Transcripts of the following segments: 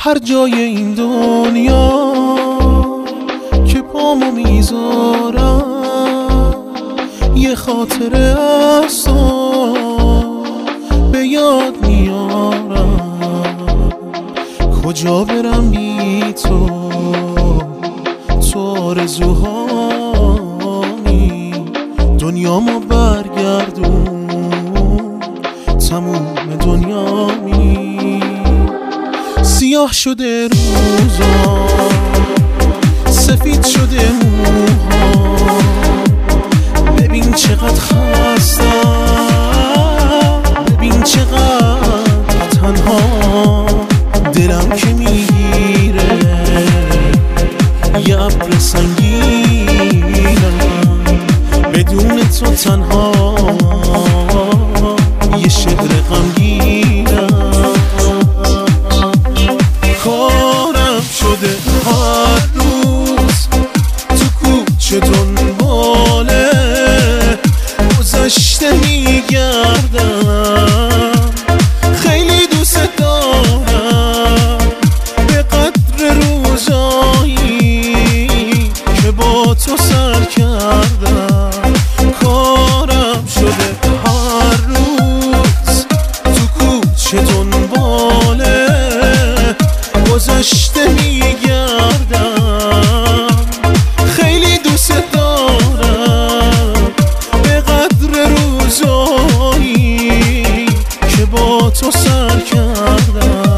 هر جای این دنیا که پامو میذارم یه خاطره از تو به یاد میارم. کجا برم بی تو، تو آرزوهامی دنیامو برگردون، تموم دنیامی. سیاه شده روزا، سفید شده موها، ببین چقدر خستم، ببین چقدر تنها، دلم که میگیره یه ابر سنگینم، بدون تو تنها یه شعر غمگینم. کارم شده هر روز تو کوچه دنباله گذشته میگردم، خیلی دوست دارم به قدر روزایی که با تو سر کردم. کارم شده هر روز تو کوچه دنباله گذشته میگردم، خیلی دوست دارم به قدر روزایی که با تو سر کردم.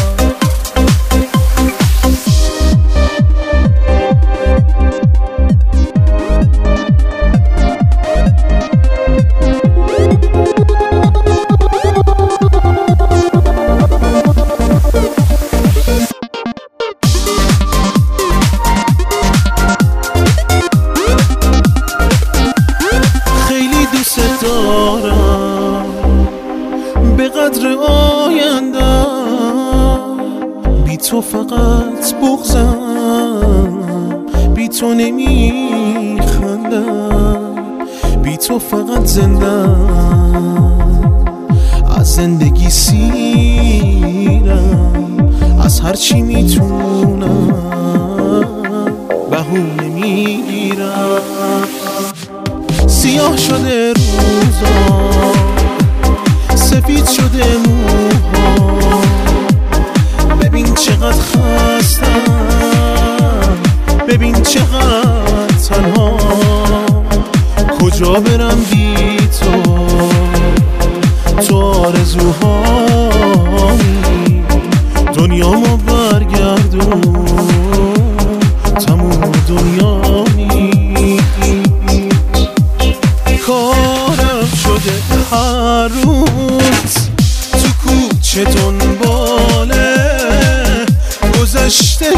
به قدر آیندم بی تو فقط بغضم، بی تو نمیخندم، بی تو فقط زندم، از زندگی سیرم، از هرچی میتونم بهونه میگیرم. سیاه شده روزا، سفید شده موها، ببین چقدر خستم، ببین چقدر تنها، کجا برم بی تو، تو آرزوهامی دنیامو برگردون، تموم دنیامی. کارم شده هر روز تو کوچه دنباله گذشته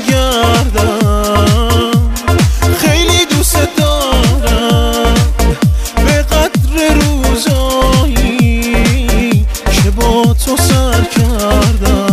میگردم، خیلی دوست دارم به قدر روزایی که با تو سر کردم.